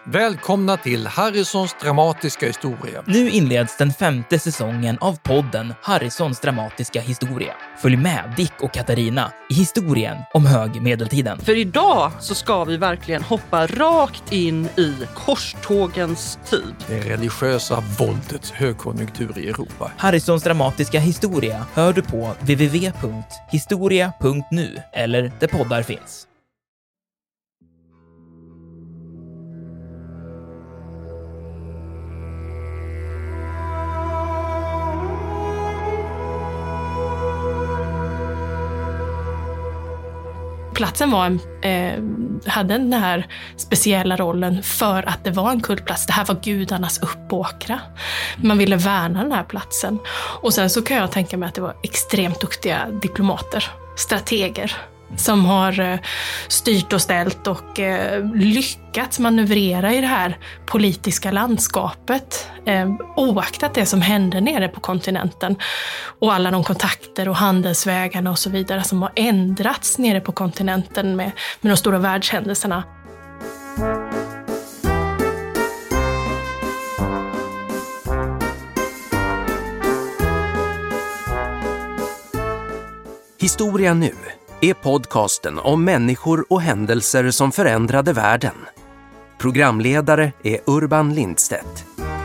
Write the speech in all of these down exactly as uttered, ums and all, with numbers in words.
Välkomna till Harrisons dramatiska historia. Nu inleds den femte säsongen av podden Harrisons dramatiska historia. Följ med Dick och Katarina i historien om högmedeltiden. För idag så ska vi verkligen hoppa rakt in i korstågens tid. Det religiösa våldets högkonjunktur i Europa. Harrisons dramatiska historia hör du på w w w punkt historia punkt nu eller där poddar finns. Platsen var en, eh, hade den här speciella rollen för att det var en kultplats. Det här var gudarnas uppåkra. Man ville värna den här platsen. Och sen så kan jag tänka mig att det var extremt duktiga diplomater, strateger, som har eh, styrt och ställt och eh, lyckats manövrera i det här politiska landskapet eh, oaktat det som hände nere på kontinenten och alla de kontakter och handelsvägarna och så vidare som har ändrats nere på kontinenten med, med de stora världshändelserna. Historia nu är podcasten om människor och händelser som förändrade världen. Programledare är Urban Lindstedt.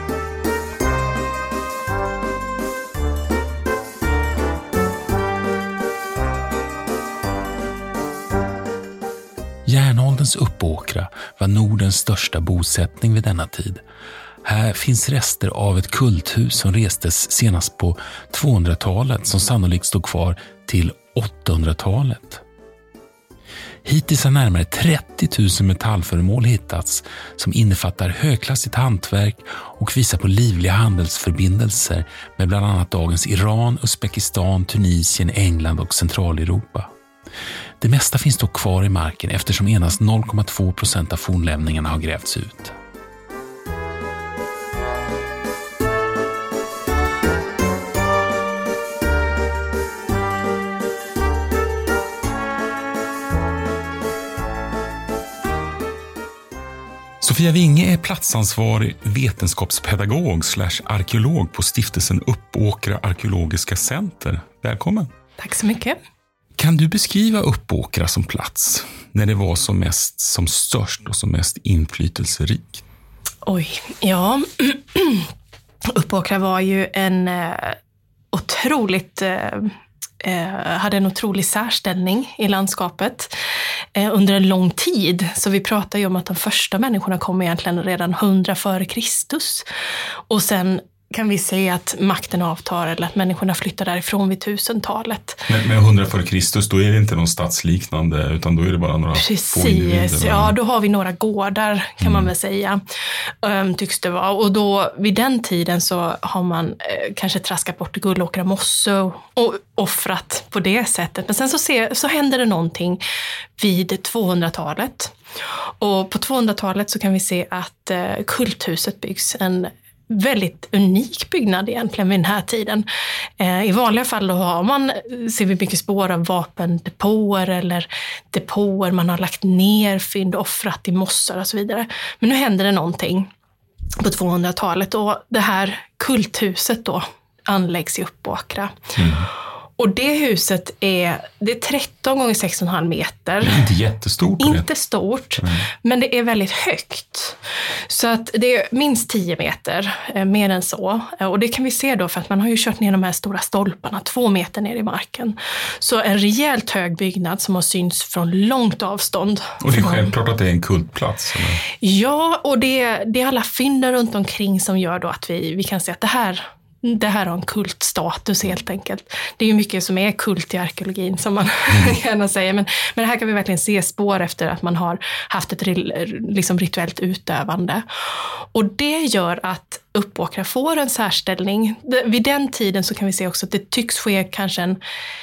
Järnålderns Uppåkra var Nordens största bosättning vid denna tid. Här finns rester av ett kulthus som restes senast på tvåhundratalet som sannolikt stod kvar till åttahundratalet. Hittills har närmare trettio tusen metallföremål hittats som innefattar högklassigt hantverk och visar på livliga handelsförbindelser med bland annat dagens Iran, Uzbekistan, Tunisien, England och Centraleuropa. Det mesta finns dock kvar i marken eftersom endast noll komma två procent av fornlämningarna har grävts ut. Sofia Winge är platsansvarig vetenskapspedagog slash arkeolog på stiftelsen Uppåkra arkeologiska center. Välkommen. Tack så mycket. Kan du beskriva Uppåkra som plats när det var som mest som störst och som mest inflytelserikt? Oj, ja. Uppåkra var ju en eh, otroligt... Eh, hade en otrolig särställning i landskapet eh, under en lång tid. Så vi pratar ju om att de första människorna kom egentligen redan hundra före Kristus. Och sen kan vi säga att makten avtar eller att människorna flyttar därifrån vid tusentalet. Men med hundra före Kristus, då är det inte någon stadsliknande utan då är det bara några få individer. Precis, ja då har vi några gårdar kan mm. man väl säga, um, tycks det vara. Och då vid den tiden så har man eh, kanske traskat bort Gullåkra mosse och, och offrat på det sättet. Men sen så, ser, så händer det någonting vid tvåhundratalet. Och på tvåhundratalet så kan vi se att eh, kulthuset byggs, en väldigt unik byggnad egentligen vid den här tiden. Eh, I vanliga fall då har man, ser vi mycket spår av vapendepåer eller depåer man har lagt ner, fynd, offrat i mossar och så vidare. Men nu händer det någonting på tvåhundratalet och det här kulthuset då anläggs i Uppåkra. Mm. Och det huset är, det är tretton gånger sex komma fem meter. Det är inte jättestort. Inte stort, mm. men det är väldigt högt. Så att det är minst tio meter, eh, mer än så. Och det kan vi se då för att man har ju kört ner de här stora stolparna, två meter ner i marken. Så en rejält hög byggnad som har syns från långt avstånd. Och det är självklart att det är en kultplats? Eller? Ja, och det, det är alla fynden runt omkring som gör då att vi, vi kan se att det här... Det här har en kultstatus helt enkelt. Det är ju mycket som är kult i arkeologin som man mm. gärna säger. Men, men det här kan vi verkligen se spår efter att man har haft ett liksom, rituellt utövande. Och det gör att Uppåkra får en särställning. Vid den tiden så kan vi se också att det tycks ske kanske en,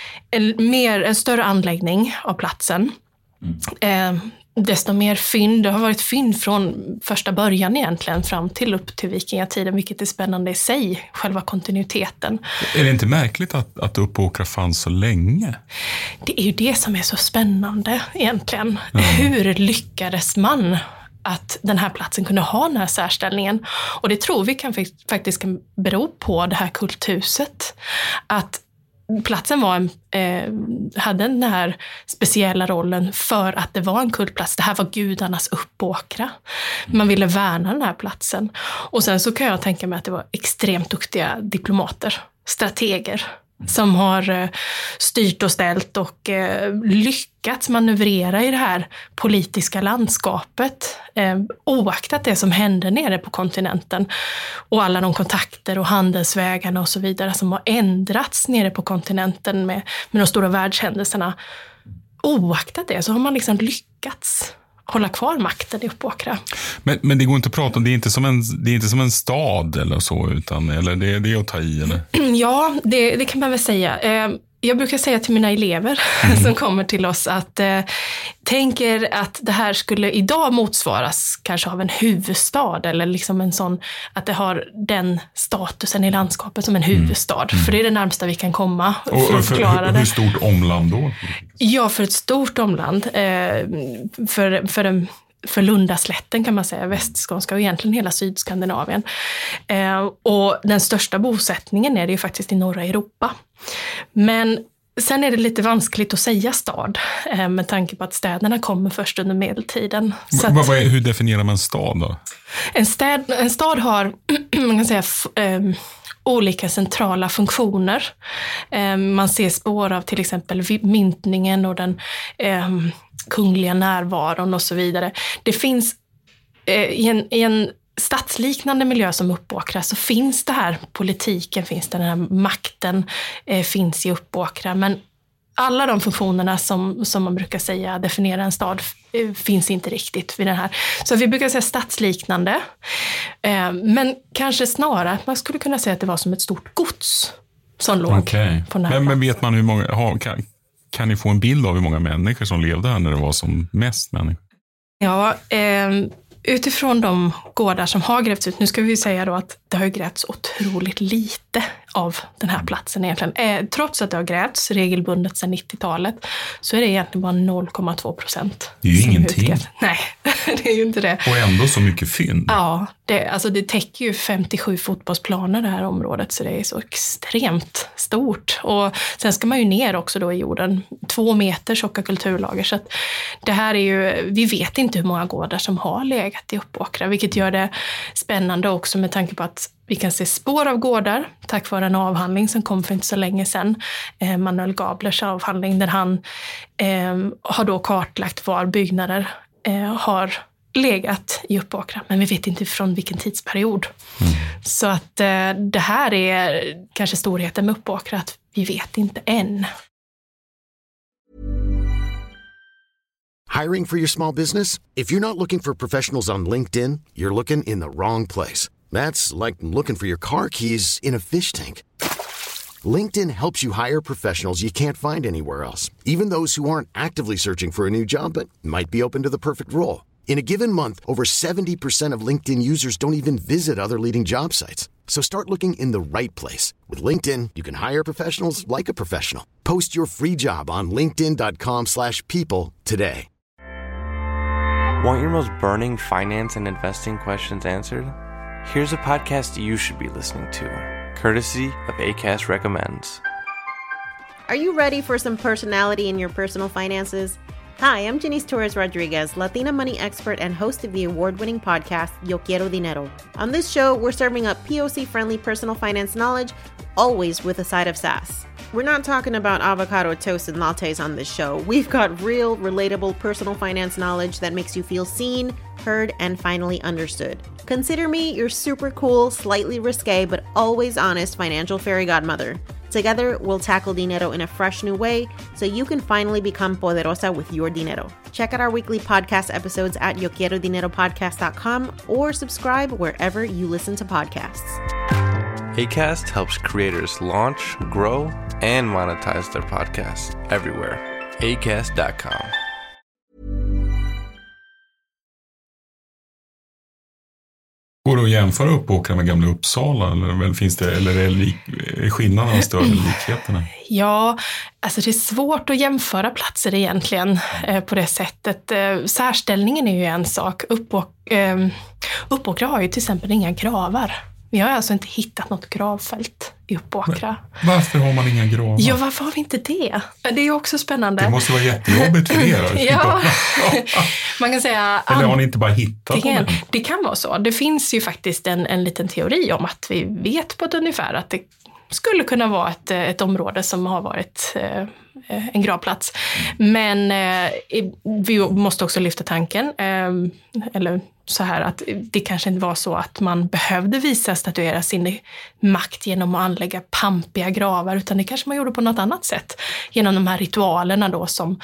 en, mer, en större anläggning av platsen. Mm. Eh, desto mer fynd. Det har varit fynd från första början egentligen fram till upp till vikingatiden, vilket är spännande i sig, själva kontinuiteten. Är det inte märkligt att, att Uppåkra fanns så länge? Det är ju det som är så spännande egentligen. Mm. Hur lyckades man att den här platsen kunde ha den här särställningen. Och det tror vi kan faktiskt kan bero på det här kulthuset. Att platsen var en, eh, hade den här speciella rollen för att det var en kultplats. Det här var gudarnas uppåkra. Man ville värna den här platsen. Och sen så kan jag tänka mig att det var extremt duktiga diplomater, strateger, som har eh, styrt och ställt och eh, lyckats manövrera i det här politiska landskapet. Eh, oaktat det som hände nere på kontinenten och alla de kontakter och handelsvägarna och så vidare som har ändrats nere på kontinenten med, med de stora världshändelserna. Oaktat det så har man liksom lyckats hålla kvar makten i Uppåkra. Men, men det går inte att prata om, det är inte som en, det är inte som en stad eller så, utan, eller det, det är att ta i, eller? Ja, det, det kan man väl säga. Eh, jag brukar säga till mina elever mm. som kommer till oss att eh, tänker att det här skulle idag motsvaras kanske av en huvudstad eller liksom en sån, att det har den statusen i landskapet som en huvudstad. Mm. För det är det närmsta vi kan komma för och, att förklara för, hur, hur stort omland då? Ja, för ett stort omland. Eh, för, för en för Lundaslätten kan man säga, västskånska och egentligen hela Sydskandinavien. Eh, och den största bosättningen är det ju faktiskt i norra Europa. Men sen är det lite vanskligt att säga stad eh, med tanke på att städerna kommer först under medeltiden. Så v- att, vad är, hur definierar man stad då? En, städ, en stad har, man kan säga, f- eh, olika centrala funktioner. Eh, man ser spår av till exempel myntningen och den eh, kungliga närvaron och så vidare. Det finns eh, i, en, i en stadsliknande miljö som Uppåkra så finns det här, politiken finns det, den här makten eh, finns i Uppåkra, men alla de funktionerna som, som man brukar säga definiera en stad eh, finns inte riktigt vid den här. Så vi brukar säga stadsliknande, eh, men kanske snarare man skulle kunna säga att det var som ett stort gods som låg okay. på den här men, men vet man hur många, ha, kan, kan ni få en bild av hur många människor som levde här när det var som mest människor? Ja, eh, utifrån de gårdar som har grävts ut, nu ska vi säga då att det har grävts otroligt lite av den här platsen egentligen. Eh, trots att det har grävts regelbundet sedan nittiotalet så är det egentligen bara noll komma två procent. Det är ju ingenting. Utgrävt. Nej, det är ju inte det. Och ändå så mycket fynd. Ja, det, alltså det täcker ju femtiosju fotbollsplaner det här området, så det är så extremt stort. Och sen ska man ju ner också då i jorden, två meter tjocka kulturlager. Så att det här är ju, vi vet inte hur många gårdar som har legat i Uppåkra, vilket gör det spännande också med tanke på att vi kan se spår av gårdar tack vare en avhandling som kom för inte så länge sedan. Eh, Manuel Gablers avhandling där han eh, har då kartlagt var byggnader eh, har legat i Uppåkra. Men vi vet inte från vilken tidsperiod. Mm. Så att eh, det här är kanske storheten med Uppåkra, att vi vet inte än. Hiring for your small business? If you're not looking for professionals on LinkedIn, you're looking in the wrong place. That's like looking for your car keys in a fish tank. LinkedIn helps you hire professionals you can't find anywhere else, even those who aren't actively searching for a new job but might be open to the perfect role. In a given month, over seventy percent of LinkedIn users don't even visit other leading job sites. So start looking in the right place. With LinkedIn, you can hire professionals like a professional. Post your free job on linkedin dot com slash people today. Want your most burning finance and investing questions answered? Here's a podcast you should be listening to, courtesy of Acast Recommends. Are you ready for some personality in your personal finances? Hi, I'm Janice Torres Rodriguez, Latina money expert and host of the award-winning podcast, Yo Quiero Dinero. On this show, we're serving up P O C-friendly personal finance knowledge, always with a side of sass. We're not talking about avocado toast and lattes on this show. We've got real, relatable personal finance knowledge that makes you feel seen, heard, and finally understood. Consider me your super cool, slightly risque, but always honest financial fairy godmother. Together, we'll tackle dinero in a fresh new way so you can finally become poderosa with your dinero. Check out our weekly podcast episodes at yo quiero dinero podcast dot com or subscribe wherever you listen to podcasts. Acast helps creators launch, grow, and monetize their podcasts everywhere. acast dot com. Går det att jämföra Uppåkra med gamla Uppsala? Eller, finns det, eller är, lik, är skillnaderna större än likheterna? Ja, alltså det är svårt att jämföra platser egentligen eh, på det sättet. Eh, särställningen är ju en sak. Uppåk, eh, Uppåkra har ju till exempel inga gravar. Vi har alltså inte hittat något gravfält i Uppåkra. Men varför har man inga gravar? Ja, varför har vi inte det? Det är också spännande. Det måste vara jättejobbigt för er. Ja, man kan säga... Eller har ni inte bara hittat det, det? Det kan vara så. Det finns ju faktiskt en, en liten teori om att vi vet på ett ungefär att det skulle kunna vara ett, ett område som har varit eh, en gravplats. Men eh, vi måste också lyfta tanken, eh, eller så här att det kanske inte var så att man behövde visa, statuera sin makt genom att anlägga pampiga gravar, utan det kanske man gjorde på något annat sätt. Genom de här ritualerna då som,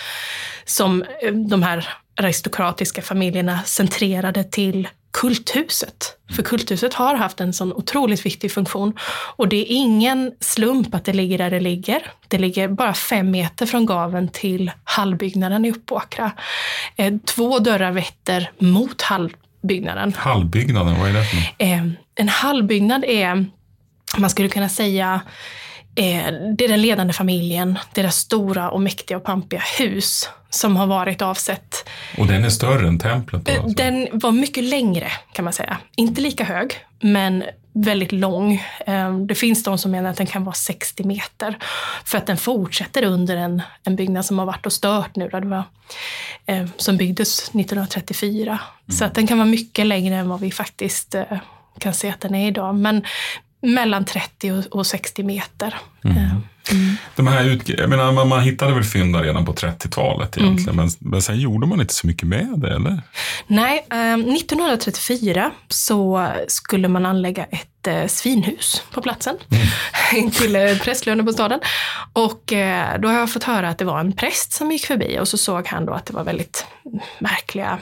som de här aristokratiska familjerna centrerade till kulthuset. För kulthuset har haft en sån otroligt viktig funktion. Och det är ingen slump att det ligger där det ligger. Det ligger bara fem meter från gaven till hallbyggnaden i Uppåkra. Eh, två dörrar vetter mot hallbyggnaden. Hallbyggnaden, vad är det för något? Eh, en hallbyggnad är, man skulle kunna säga, eh, det är den ledande familjen. Deras stora och mäktiga och pampiga hus som har varit avsett. Och den är större än templet då? Alltså. Den var mycket längre kan man säga. Inte lika hög, men väldigt lång. Det finns de som menar att den kan vara sextio meter. För att den fortsätter under en, en byggnad som har varit och stört nu. Då det var, eh, som byggdes nittonhundratrettiofyra. Mm. Så att den kan vara mycket längre än vad vi faktiskt eh, kan se att den är idag. Men mellan trettio och, och sextio meter. Mm. Mm. De här ut, jag menar, man, man hittade väl fynd där redan på trettiotalet egentligen, mm. men, men sen gjorde man inte så mycket med det, eller? Nej, eh, nittonhundratrettiofyra så skulle man anlägga ett eh, svinhus på platsen, mm. till eh, prästlönebostaden. Och eh, då har jag fått höra att det var en präst som gick förbi och så såg han då att det var väldigt märkliga,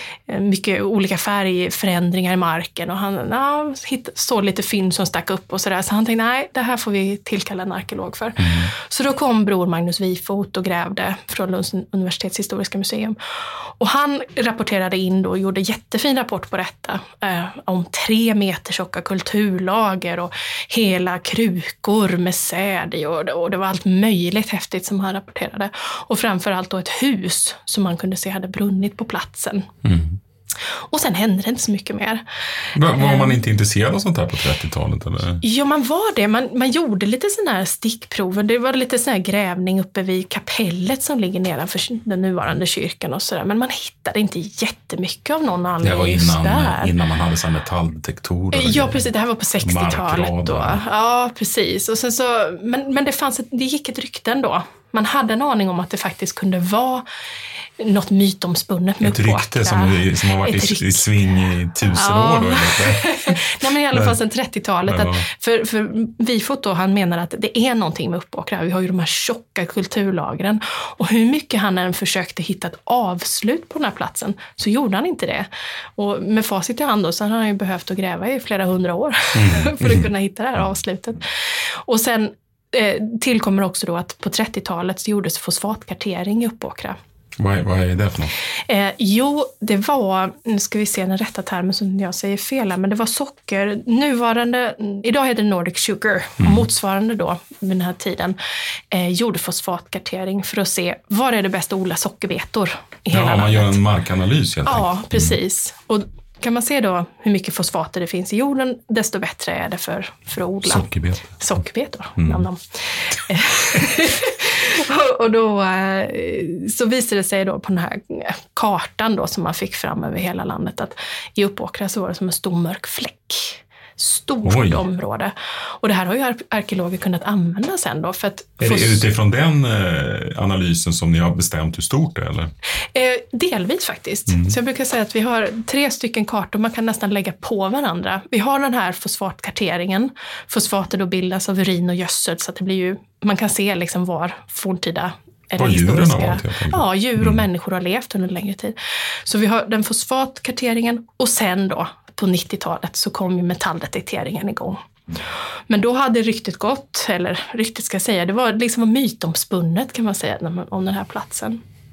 mycket olika färgförändringar i marken och han ja, hitt, såg lite fynd som stack upp och sådär. Så han tänkte, nej, det här får vi tillkalla en arkeolog för. Mm. Så då kom bror Magnus Wifot och grävde från Lunds universitetshistoriska museum. Och han rapporterade in då och gjorde jättefin rapport på detta. Eh, om tre meter tjocka kulturlager och hela krukor med säd i och, och det var allt möjligt häftigt som han rapporterade. Och framförallt då ett hus som man kunde se hade brunnit på platsen. Mm. Och sen hände det inte så mycket mer. Var, var man inte intresserad av sånt här på trettiotalet? Eller? Ja, man var det. Man, man gjorde lite sådana här stickprover. Det var lite sån här grävning uppe vid kapellet som ligger nedanför den nuvarande kyrkan och sådär. Men man hittade inte jättemycket av någon anledning. Det var innan, där. innan man hade sådana metalldetektorer. Ja, precis. Det här var på sextiotalet då. Ja, precis. Och sen så, men, men det, fanns ett, det gick ett rykte ändå. Man hade en aning om att det faktiskt kunde vara något mytomspunnet med ett rykte som, som har varit i, i sving i tusen ja. år då? Nej, men i alla fall sedan trettiotalet. Ja. Att för, för Wifot då, han menar att det är någonting med Uppåkra. Vi har ju de här tjocka kulturlagren. Och hur mycket han än försökte hitta ett avslut på den här platsen så gjorde han inte det. Och med facit i hand då så har han ju behövt att gräva i flera hundra år mm. för att kunna hitta det här avslutet. Och sen eh, tillkommer också då att på trettiotalet så gjordes fosfatkartering i Uppåkra. Vad är, vad är det för något? Eh, jo, det var, nu ska vi se den rätta termen som jag säger fel här, men det var socker, nuvarande, idag heter det Nordic Sugar, mm. motsvarande då vid den här tiden, eh, gjorde fosfatkartering för att se var är det bäst att odla sockerbetor i hela ja, landet. Man gör en markanalys helt Ja, enkelt. precis. Och kan man se då hur mycket fosfater det finns i jorden, desto bättre är det för, för att odla sockerbetor. Sockerbetor, mm. dem. Och då så visade det sig då på den här kartan då som man fick fram över hela landet att i Uppåkra så var det som en stor mörk fläck. Stort Oj. område. Och det här har ju arkeologer kunnat använda sen då. För att är det utifrån den eh, analysen som ni har bestämt hur stort det är? Eller? Eh, delvis faktiskt. Mm. Så jag brukar säga att vi har tre stycken kartor man kan nästan lägga på varandra. Vi har den här fosfatkarteringen. Fosfater då bildas av urin och gödsel så att det blir ju, man kan se liksom var forntida eller vad djuren har varit. Ja, djur och mm. människor har levt under en längre tid. Så vi har den fosfatkarteringen och sen då på nittiotalet så kom ju metalldetekteringen igång. Men då hade ryktet gått, eller ryktet ska jag säga, det var liksom mytomspunnet kan man säga om den här platsen.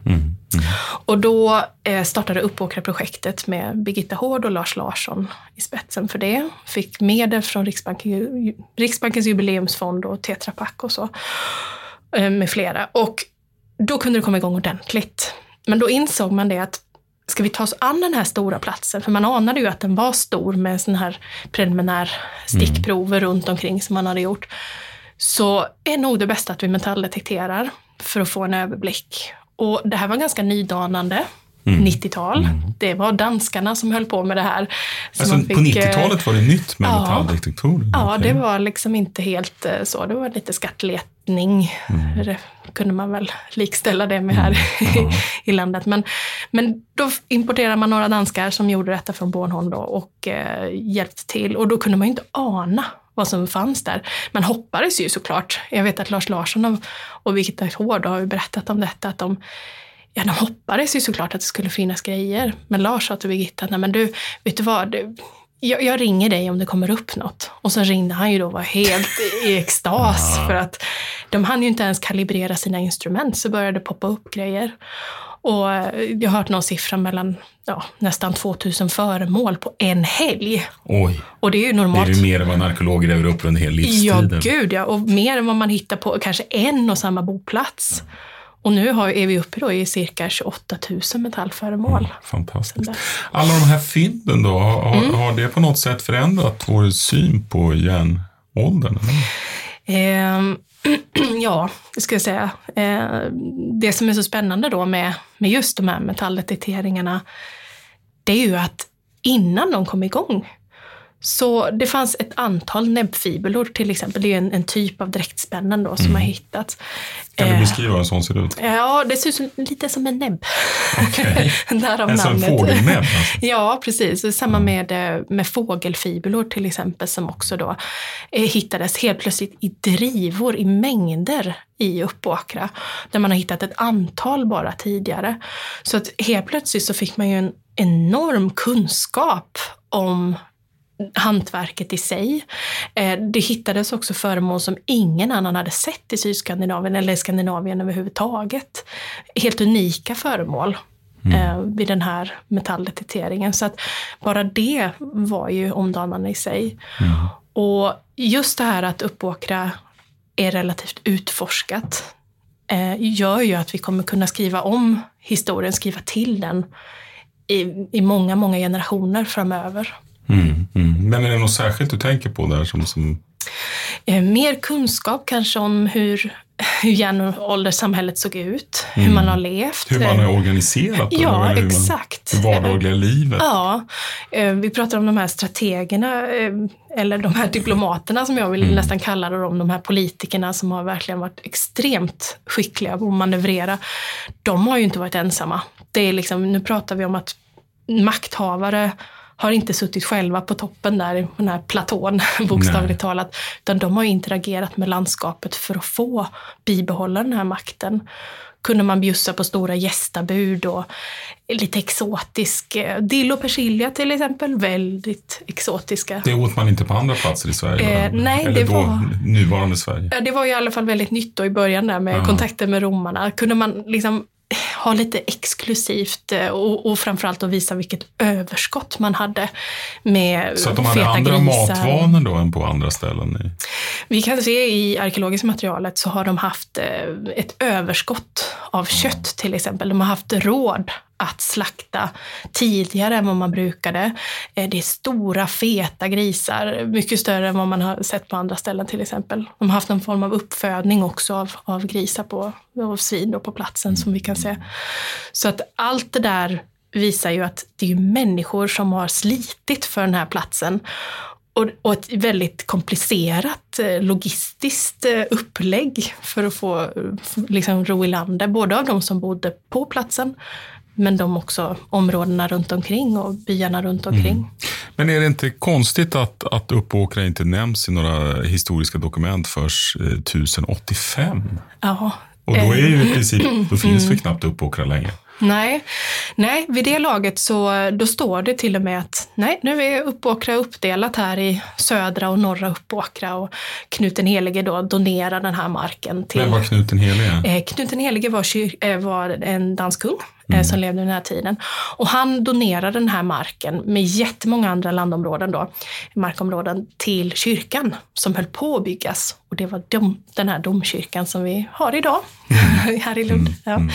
Mm. Mm. Och då eh, startade Uppåkra-projektet med Birgitta Hård och Lars Larsson i spetsen för det. Fick medel från Riksbanken, Riksbankens jubileumsfond och Tetra Pak och så eh, med flera. Och då kunde det komma igång ordentligt. Men då insåg man det att ska vi ta oss an den här stora platsen? För man anade ju att den var stor med sån här preliminär stickprover mm. runt omkring som man hade gjort. Så är nog det bästa att vi metalldetekterar för att få en överblick. Och det här var ganska nydanande. Mm. nittiotal. Mm. Det var danskarna som höll på med det här. Alltså fick, på nittiotalet var det nytt med ja, metalldetektorer? Ja, okay. Det var liksom inte helt så. Det var lite skattletning. Mm. Det kunde man väl likställa det med här mm. i landet. Men, men då importerade man några danskar som gjorde detta från Bornholm då och eh, hjälpte till. Och då kunde man ju inte ana vad som fanns där. Man hoppades ju såklart. Jag vet att Lars Larsson och, och Birgitta Hård har ju berättat om detta. Att de, ja, de hoppades ju såklart att det skulle finnas grejer. Men Lars sa till Birgitta, nej men du, vet du vad? Du, jag, jag ringer dig om det kommer upp något. Och så ringde han ju då och var helt i extas. För att de hann ju inte ens kalibrera sina instrument. Så började det poppa upp grejer. Och jag har hört någon siffra mellan ja, nästan tvåtusen föremål på en helg. Oj. Och det är ju normalt. Det är ju mer än vad en arkeolog gräver upp under en hel livstid. Ja, gud ja. Och mer än vad man hittar på kanske en och samma boplats. Ja. Och nu har, är vi uppe då i cirka tjugoåtta tusen metallföremål. Mm, fantastiskt. Alla de här fynden då, har, mm. har det på något sätt förändrat vår syn på järnåldern? Eh, ja, det ska jag säga. Eh, det som är så spännande då med, med just de här metalldetekteringarna, det är ju att innan de kom igång, så det fanns ett antal näbbfibulor till exempel. Det är en, en typ av dräktspännen då som mm. har hittats. Kan du beskriva hur en sån ser ut? Ja, det ser ut som, lite som en näbb. Okay. Därav en sån fågelnäbb alltså. Ja, precis. Samma med, med fågelfibulor till exempel som också då eh, hittades helt plötsligt i drivor, i mängder i Uppåkra. Där man har hittat ett antal bara tidigare. Så att helt plötsligt så fick man ju en enorm kunskap om hantverket i sig. Det hittades också föremål som ingen annan hade sett i Sydskandinavien eller i Skandinavien överhuvudtaget. Helt unika föremål mm. vid den här metalldetekteringen. Så att bara det var ju omdanande i sig. Mm. Och just det här att Uppåkra är relativt utforskat gör ju att vi kommer kunna skriva om historien, skriva till den i, i många, många generationer framöver. Mm, mm. Men är det något särskilt du tänker på där? Som, som... Eh, mer kunskap kanske om hur, hur järnålderssamhället såg ut, mm. hur man har levt. Hur man har organiserat det. Ja, hur exakt. Man, det vardagliga livet. Ja, eh, vi pratar om de här strategerna, eh, eller de här diplomaterna som jag vill mm. nästan kalla dem, de här politikerna som har verkligen varit extremt skickliga på att manövrera. De har ju inte varit ensamma. Det är liksom, nu pratar vi om att makthavare har inte suttit själva på toppen där, på den här platån, bokstavligt talat. Utan de har interagerat med landskapet för att få bibehålla den här makten. Kunde man bjussa på stora gästabud och lite exotisk, dill och persilja till exempel, väldigt exotiska. Det åt man inte på andra platser i Sverige? Eh, nej, eller det då var nuvarande Sverige? Ja, det var i alla fall väldigt nytt då i början där med Aha. kontakter med romarna. Kunde man liksom ha lite exklusivt och, och framförallt att visa vilket överskott man hade med feta grisar. Så att de hade andra grisar. Matvanor då än på andra ställen? Vi kan se i arkeologiska materialet så har de haft ett överskott av kött till exempel. De har haft råd att slakta tidigare än vad man brukade. Det är stora, feta grisar, mycket större än vad man har sett på andra ställen till exempel. De har haft någon form av uppfödning också av, av grisar på, av svin då på platsen som vi kan se. Så att allt det där visar ju att det är människor som har slitit för den här platsen. Och, och ett väldigt komplicerat logistiskt upplägg för att få liksom, ro i landet. Både av de som bodde på platsen, men de också områdena runt omkring och byarna runt omkring. Mm. Men är det inte konstigt att, att Uppåkra inte nämns i några historiska dokument först eh, tusen åttiofem? Ja. Och då är ju i princip, då finns för knappt Uppåkra längre. Nej, nej, vid det laget så då står det till och med att nej, nu är Uppåkra uppdelat här i södra och norra Uppåkra och Knut den Helige då donerar den här marken till... Vem var Knut den Helige? Eh, Knut den Helige var, kyr, var en dansk kung mm. eh, som levde den här tiden. Och han donerade den här marken med jättemånga andra landområden då, markområden till kyrkan som höll på att byggas. Och det var dom, den här domkyrkan som vi har idag mm. här i Lund. Ja. Mm.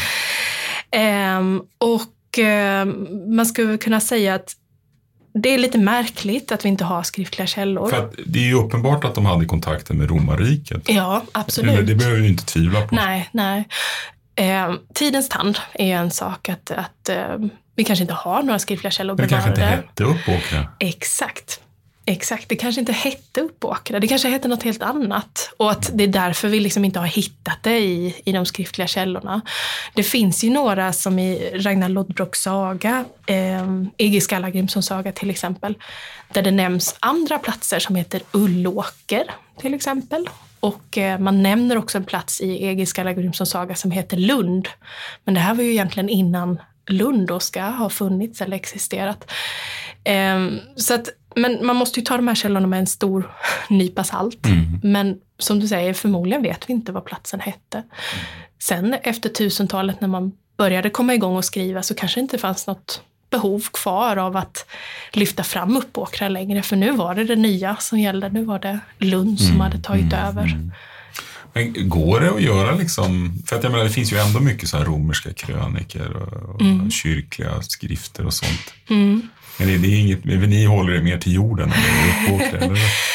Um, och um, man skulle kunna säga att det är lite märkligt att vi inte har skriftliga källor. För att det är ju uppenbart att de hade kontakten med romarriket. Ja, absolut. Det, det behöver vi inte tvivla på. Nej, nej. Um, tidens tand är ju en sak att, att um, vi kanske inte har några skriftliga källor. Men det kanske inte hette Uppåkra. Exakt. Exakt, det kanske inte hette Uppåkra, det kanske hette något helt annat. Och att det är därför vi liksom inte har hittat det i, i de skriftliga källorna. Det finns ju några som i Ragnar Lodbrokks saga, eh, E G Skallagrimssons saga till exempel, där det nämns andra platser som heter Ullåker till exempel. Och eh, man nämner också en plats i E G Skallagrimssons saga som heter Lund. Men det här var ju egentligen innan Lund då ska ha funnits eller existerat. Eh, så att Men man måste ju ta de här källorna med en stor nypa salt. Mm. Men som du säger, förmodligen vet vi inte vad platsen hette. Mm. Sen efter tusentalet när man började komma igång och skriva så kanske inte fanns något behov kvar av att lyfta fram Uppåkra längre. För nu var det det nya som gällde. Nu var det Lund som mm. hade tagit mm. över. Mm. Men går det att göra liksom, för att jag menar det finns ju ändå mycket så här romerska kröniker och, och mm. kyrkliga skrifter och sånt. Mm. Men det, det är inget, men ni håller det mer till jorden än Uppåkra, eller?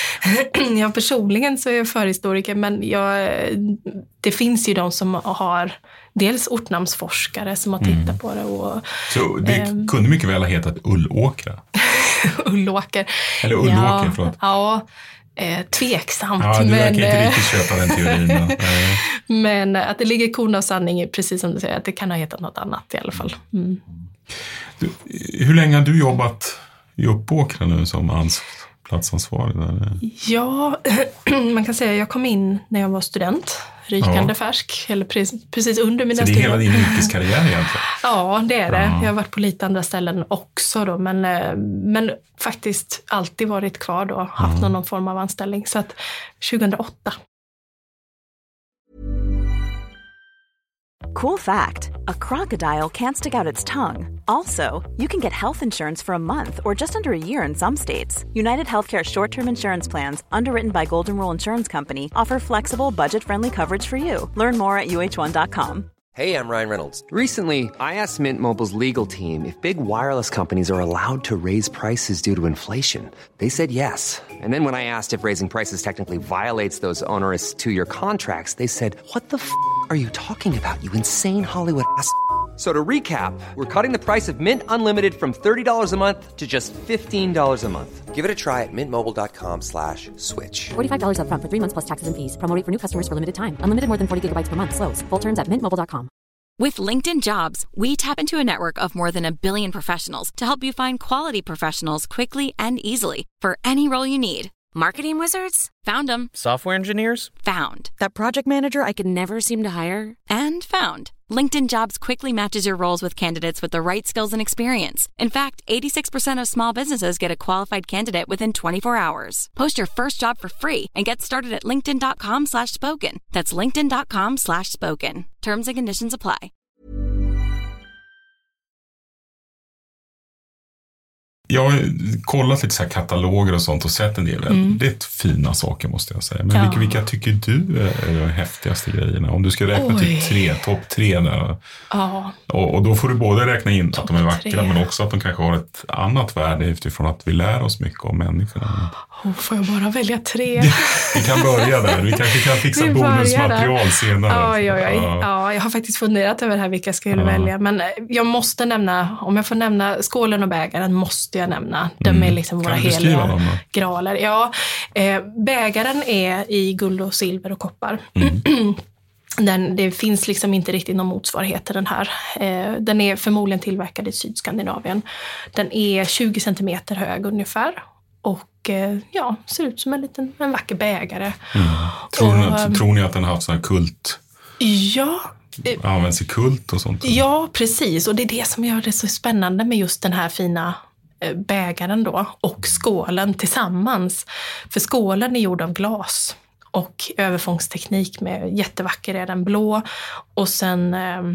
Ja, personligen så är jag förhistoriker, men jag, det finns ju de som har dels ortnamnsforskare som har tittat mm. på det. Och, så det eh, kunde mycket väl ha hetat Ullåkra? Ullåker. Eller Ullåker, ja, förlåt. Ja, eh, tveksamt. Ja, du verkar men, inte riktigt köpa den teorin. Men att det ligger korn av sanning, precis som du säger, att det kan ha hetat något annat i alla fall. Mm. Du, hur länge har du jobbat i Uppåkra nu som ans- platsansvarig? Där? Ja, man kan säga att jag kom in när jag var student, rykande ja. färsk, eller precis, precis under mina studier. Så det är hela din yrkeskarriär egentligen? Ja, det är det. Ja. Jag har varit på lite andra ställen också då, men, men faktiskt alltid varit kvar då, haft ja. någon form av anställning. Så att tjugohundraåtta. Cool fact, a crocodile can't stick out its tongue. Also, you can get health insurance for a month or just under a year in some states. United Healthcare short-term insurance plans, underwritten by Golden Rule Insurance Company, offer flexible, budget-friendly coverage for you. Learn more at U H one dot com. Hey, I'm Ryan Reynolds. Recently, I asked Mint Mobile's legal team if big wireless companies are allowed to raise prices due to inflation. They said yes. And then when I asked if raising prices technically violates those onerous two-year contracts, they said, what the f*** are you talking about, you insane Hollywood ass f- So to recap, we're cutting the price of Mint Unlimited from thirty dollars a month to just fifteen dollars a month. Give it a try at mintmobile.com slash switch. forty-five dollars up front for three months plus taxes and fees. Promo rate for new customers for limited time. Unlimited more than forty gigabytes per month. Slows full terms at mint mobile dot com. With LinkedIn Jobs, we tap into a network of more than a billion professionals to help you find quality professionals quickly and easily for any role you need. Marketing wizards? Found them. Software engineers? Found. That project manager I could never seem to hire? And found. LinkedIn Jobs quickly matches your roles with candidates with the right skills and experience. In fact, eighty-six percent of small businesses get a qualified candidate within twenty-four hours. Post your first job for free and get started at linkedin.com slash spoken. That's linkedin.com slash spoken. Terms and conditions apply. Jag har kollat lite så här kataloger och sånt och sett en del. Mm. Det är fina saker måste jag säga. Men ja. vilka, vilka tycker du är de häftigaste grejerna? Om du ska räkna Oj. till tre, topp tre där. Ja. Och, och då får du både räkna in top att de är vackra tre. Men också att de kanske har ett annat värde utifrån att vi lär oss mycket om människorna. Oh, får jag bara välja tre? Vi kan börja där. Vi kanske kan fixa bonusmaterial senare. Oj, oj, oj. Ja. ja, jag har faktiskt funderat över det här vilka jag skulle ja. välja. Men jag måste nämna, om jag får nämna skålen och bägaren måste jag nämna. De mm. är liksom våra heliga graler. Ja, eh, bägaren är i guld och silver och koppar. Mm. Den, det finns liksom inte riktigt någon motsvarighet till den här. Eh, den är förmodligen tillverkad i Sydskandinavien. Den är tjugo centimeter hög ungefär. Och eh, ja, ser ut som en liten en vacker bägare. Mm. Tror, och, ni, tror ni att den har haft sån här kult? Ja. används i kult och sånt. Ja, precis. Och det är det som gör det så spännande med just den här fina bägaren då och skålen tillsammans. För skålen är gjord av glas och överfångsteknik med jättevacker är den blå och sen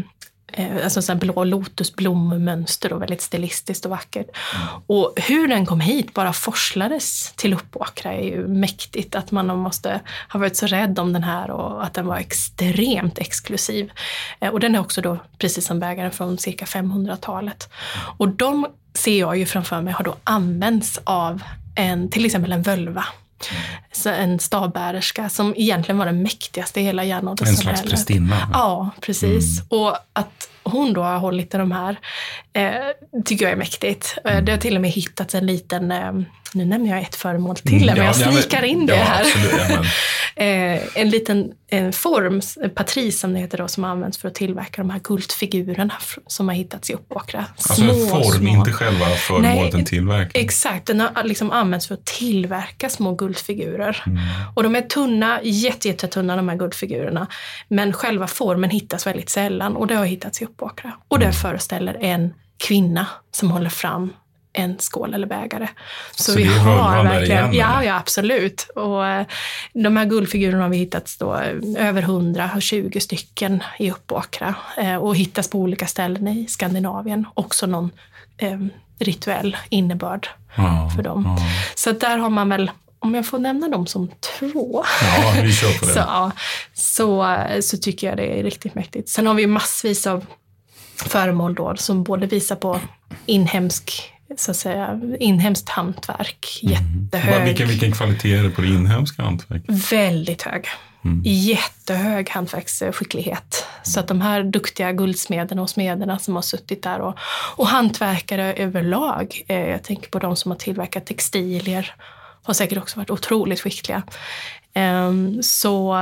eh, alltså sen blå lotusblommönster och väldigt stilistiskt och vackert. Mm. Och hur den kom hit bara forslades till Uppåkra är ju mäktigt, att man måste ha varit så rädd om den här och att den var extremt exklusiv. Eh, och den är också då precis som bägaren från cirka femhundratalet. Mm. Och de ser jag ju framför mig har då använts av en, till exempel en völva. Mm. Så en stavbärerska som egentligen var den mäktigaste i hela järnålderssamhället. En slags prästinna. Ja, precis. Mm. Och att hon då har hållit i de här eh, tycker jag är mäktigt. Mm. Det har till och med hittats en liten, eh, nu nämner jag ett föremål till, mm, men jag ja, snikar in det ja, här. Absolut, ja, men. eh, en liten en form, patris som det heter då, som används för att tillverka de här guldfigurerna som har hittats i Uppåkra. Alltså små, en form, små. Inte själva föremålet en tillverkning. Exakt, den har liksom använts för att tillverka små guldfigurer. Mm. Och de är tunna, jätte, jätte tunna de här guldfigurerna. Men själva formen hittas väldigt sällan och det har hittats i Uppåkra. Och det föreställer en kvinna som håller fram en skål eller bägare. Så, så vi har verkligen, ja, ja absolut. Och eh, de här guldfigurerna har vi hittat då över hundra, tjugo stycken i Uppåkra eh, och hittas på olika ställen i Skandinavien. Också någon eh, rituell innebörd ja, för dem. Ja. Så där har man väl, om jag får nämna dem som två, ja, vi kör på det. så, så, så tycker jag det är riktigt mäktigt. Sen har vi massvis av föremål då som både visar på inhemsk så att säga, inhemskt hantverk. Mm. Jättehög. Vilken, vilken kvalitet är det på det inhemska hantverk? Väldigt hög. Mm. Jättehög hantverksskicklighet. Så att de här duktiga guldsmederna och smederna som har suttit där och, och hantverkare överlag, eh, jag tänker på de som har tillverkat textilier, har säkert också varit otroligt skickliga. Eh, så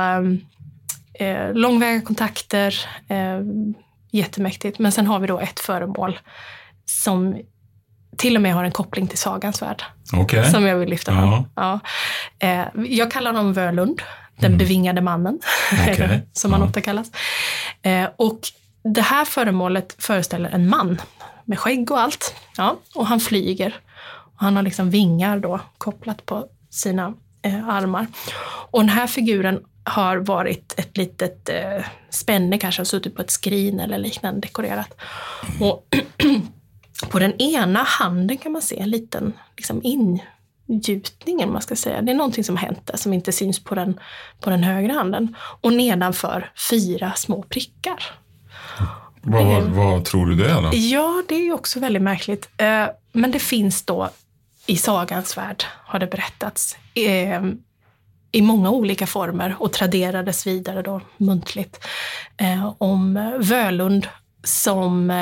eh, långväga kontakter, eh, jättemäktigt. Men sen har vi då ett föremål som till och med har en koppling till sagans värld. Okay. Som jag vill lyfta fram. Uh-huh. Ja. Eh, jag kallar honom Völund, den mm. bevingade mannen, okay. som han uh-huh. ofta kallas. Eh, och det här föremålet föreställer en man med skägg och allt. Ja, och han flyger. Och han har liksom vingar då kopplat på sina eh, armar. Och den här figuren har varit ett litet eh, spänne, kanske har suttit på ett skrin eller liknande dekorerat. Mm. Och på den ena handen kan man se en liten liksom ingjutning, man ska säga. Det är någonting som har hänt där som inte syns på den, på den högra handen. Och nedanför fyra små prickar. Vad, vad, vad tror du det är då? Ja, det är ju också väldigt märkligt. Eh, men det finns då i sagans värld, har det berättats, eh, i många olika former och traderades vidare då muntligt eh, om Völund som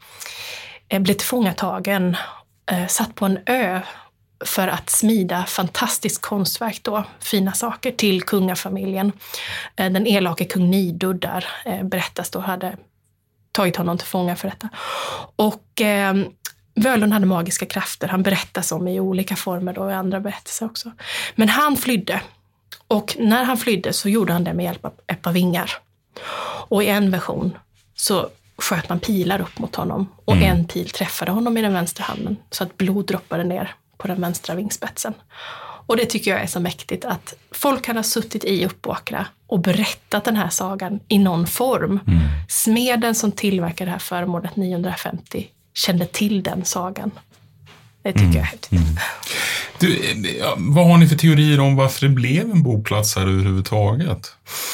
eh, blev tillfångatagen, eh, satt på en ö för att smida fantastiskt konstverk då, fina saker till kungafamiljen. Eh, den elake kung Nidud där eh, berättas då hade tagit honom till fånga för detta. Och eh, Völund hade magiska krafter, han berättas om i olika former då, i andra berättelser också. Men han flydde. Och när han flydde så gjorde han det med hjälp av ett par vingar. Och i en version så sköt man pilar upp mot honom. Och mm. en pil träffade honom i den vänstra handen. Så att blod droppade ner på den vänstra vingspetsen. Och det tycker jag är så mäktigt att folk kan ha suttit i Uppåkra och berättat den här sagan i någon form. Mm. Smeden som tillverkade det här föremålet niohundrafemtio kände till den sagan. Det tycker mm. jag är häftigt. Mm. Du, vad har ni för teorier om varför det blev en boplats här överhuvudtaget?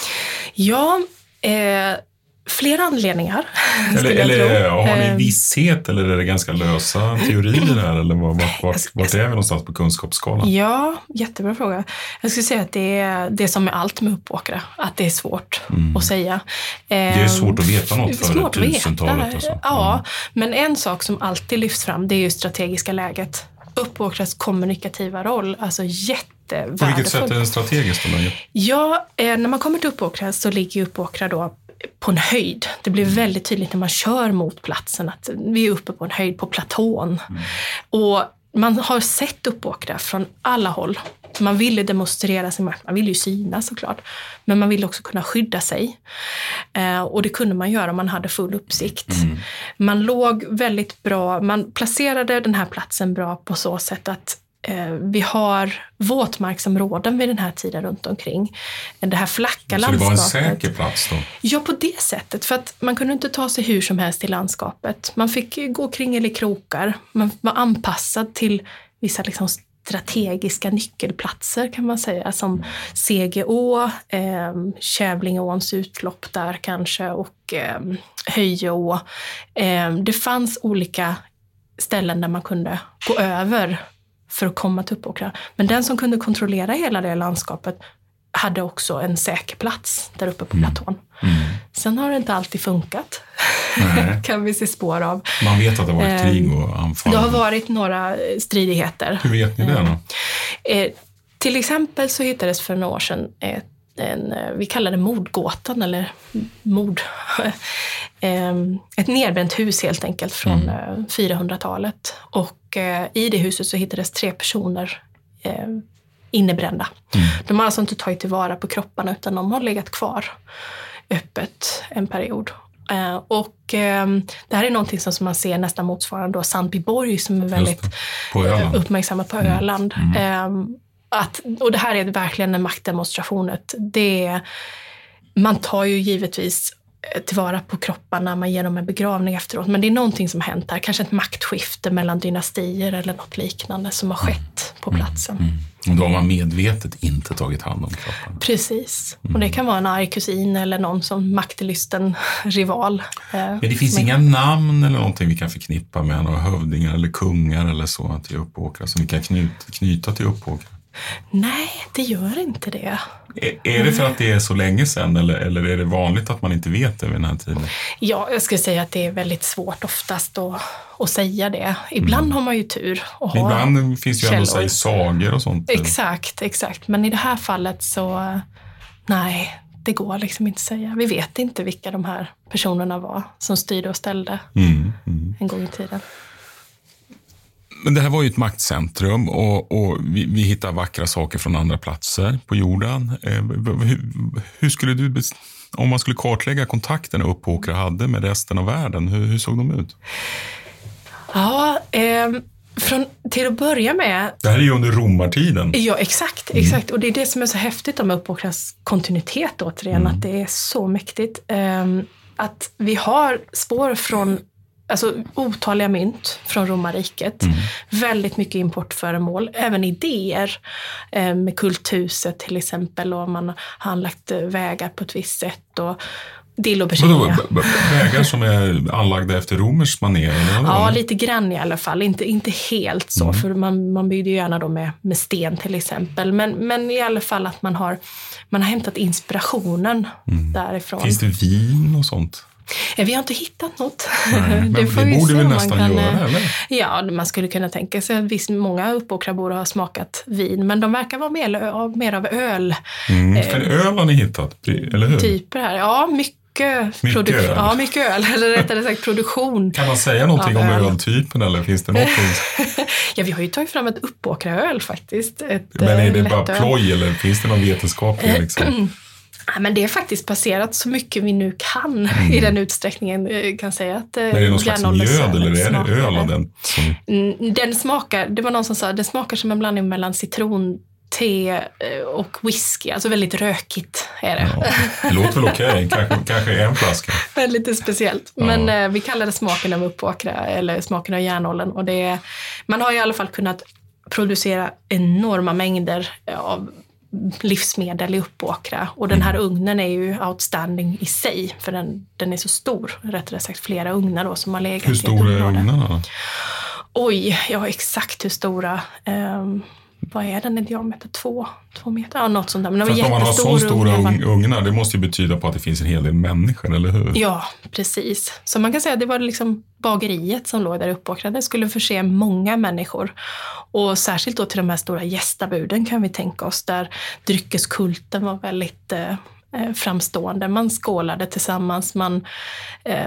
Ja, eh, flera anledningar. Eller, eller har ni visshet eller är det ganska lösa teorier här? Eller vart, vart, vart, vart är vi någonstans på kunskapsskalan? Ja, jättebra fråga. Jag skulle säga att det är det som är allt med Uppåkra. Att det är svårt mm. att säga. Det är svårt att veta något för tusentalet. Och så. Ja, mm. men en sak som alltid lyfts fram, det är ju strategiska läget. Uppåkras kommunikativa roll, alltså jättevärdefull. På vilket sätt är den strategisk då? Ja, eh, när man kommer till Uppåkra så ligger Uppåkra då på en höjd. Det blir väldigt tydligt när man kör mot platsen att vi är uppe på en höjd på platån. Mm. Och man har sett Uppåkra från alla håll. Man ville demonstrera sin makt, man ville ju synas såklart, men man ville också kunna skydda sig. Eh, och det kunde man göra om man hade full uppsikt. Mm. Man låg väldigt bra, man placerade den här platsen bra på så sätt att eh, vi har våtmarksområden vid den här tiden runt omkring. Det här flacka landskapet. Så det var en säker plats då? Ja, på det sättet. För att man kunde inte ta sig hur som helst i landskapet. Man fick gå kring eller krokar. Man var anpassad till vissa liksom strategiska nyckelplatser kan man säga, som Segeå, eh, Kävlingeåns utlopp där kanske och eh, Höjeå. Eh, det fanns olika ställen där man kunde gå över för att komma till Uppåkra. Men den som kunde kontrollera hela det landskapet hade också en säker plats där uppe på platån. Mm. Mm. Sen har det inte alltid funkat. Kan vi se spår av. Man vet att det har varit eh, krig och anfall. Det har varit några stridigheter. Hur ett ni det då? Eh, till exempel så hittades för några år sedan ett, en, vi kallar det mordgåtan eller mord. eh, ett nedbränt hus helt enkelt från mm. fyrahundratalet. Och eh, i det huset så hittades tre personer eh, innebrända. Mm. De har alltså inte tagit tillvara på kropparna utan de har legat kvar öppet en period. Uh, och uh, det här är någonting som, som man ser nästan motsvarande då Sandbyborg som är väldigt uh, uppmärksamma på Öland. Mm. Mm. Uh, att, och det här är verkligen en maktdemonstration. Det, man tar ju givetvis tillvara på kropparna, man ger dem en begravning efteråt. Men det är någonting som har hänt här. Kanske ett maktskifte mellan dynastier eller något liknande som har skett på platsen. Mm. Mm. Och då har man medvetet inte tagit hand om kroppen. Precis. Mm. Och det kan vara en arg kusin eller någon som maktelysten rival. Men det finns inga namn eller någonting vi kan förknippa med några hövdingar eller kungar eller så till Uppåkra som vi kan knyta, knyta till Uppåkra? Nej, det gör inte det. Är, är det för att det är så länge sedan eller, eller är det vanligt att man inte vet det vid den här tiden? Ja, jag skulle säga att det är väldigt svårt oftast att, att säga det. Ibland mm. har man ju tur. Och Ibland finns ju ändå sig sagor och sånt. Exakt, exakt. Men i det här fallet så, nej, det går liksom inte att säga. Vi vet inte vilka de här personerna var som styrde och ställde mm. Mm. en gång i tiden. Men det här var ju ett maktcentrum och, och vi, vi hittar vackra saker från andra platser på jorden. Eh, hur, hur skulle du, om man skulle kartlägga kontakterna Uppåkra hade med resten av världen, hur, hur såg de ut? Ja, eh, från, till att börja med... Det här är ju under romartiden. Ja, exakt. Mm. exakt. Och det är det som är så häftigt med Uppåkras kontinuitet återigen, mm. att det är så mäktigt. Eh, att vi har spår från... Alltså otaliga mynt från romarriket. Mm. Väldigt mycket importföremål. Även idéer eh, med kulthuset till exempel. Och man har anlagt vägar på ett visst sätt. Och Dillobergia. Vägar som är anlagda efter romers manér? Ja, lite grann i alla fall. Inte, inte helt så. Mm. För man, man byggde ju gärna då med, med sten till exempel. Men, men i alla fall att man har, man har hämtat inspirationen mm. därifrån. Finns det vin och sånt? Vi har inte hittat något. Nej, men det, får det borde vi nästan kan, göra, eller? Ja, man skulle kunna tänka sig att visst, många Uppåkrabor har smakat vin, men de verkar vara mer av, mer av öl. Mm, för eh, öl har ni hittat, eller hur? Typer här, ja, mycket, mycket produ- öl. Ja, mycket öl, eller rättare sagt produktion. Kan man säga någonting om öl. öltypen, eller finns det något? Ja, vi har ju tagit fram ett Uppåkraöl faktiskt. Ett, men är det bara ploj, eller finns det någon vetenskaplig liksom? Ja, men det är faktiskt passerat så mycket vi nu kan mm. i den utsträckningen kan säga att... Men är det någon slags mjöd eller är det öl av den? Som... Den smakar, det var någon som sa, den smakar som en blandning mellan citron, te och whisky. Alltså väldigt rökigt är det. Ja, det låter väl okej, okay. kanske, kanske en flaska. Lite speciellt. Ja. Men eh, vi kallar det smaken av Uppåkra eller smaken av järnåldern. Och det, man har i alla fall kunnat producera enorma mängder av livsmedel i Uppåkra. Och den här ugnen är ju outstanding i sig. För den, den är så stor. Rättare sagt flera ugnar då som har legat. Hur stora är ugnarna då? Oj, ja exakt hur stora. Um, vad är den i diameter? Två, två meter? Ja, något sånt där. Men de för om man har så stora ugnar, ugnar, det måste ju betyda på att det finns en hel del människor, eller hur? Ja, precis. Så man kan säga att det var liksom bageriet som låg där uppe och det skulle förse många människor. Och särskilt då till de här stora gästabuden kan vi tänka oss, där dryckeskulten var väldigt eh, framstående. Man skålade tillsammans, man... Eh,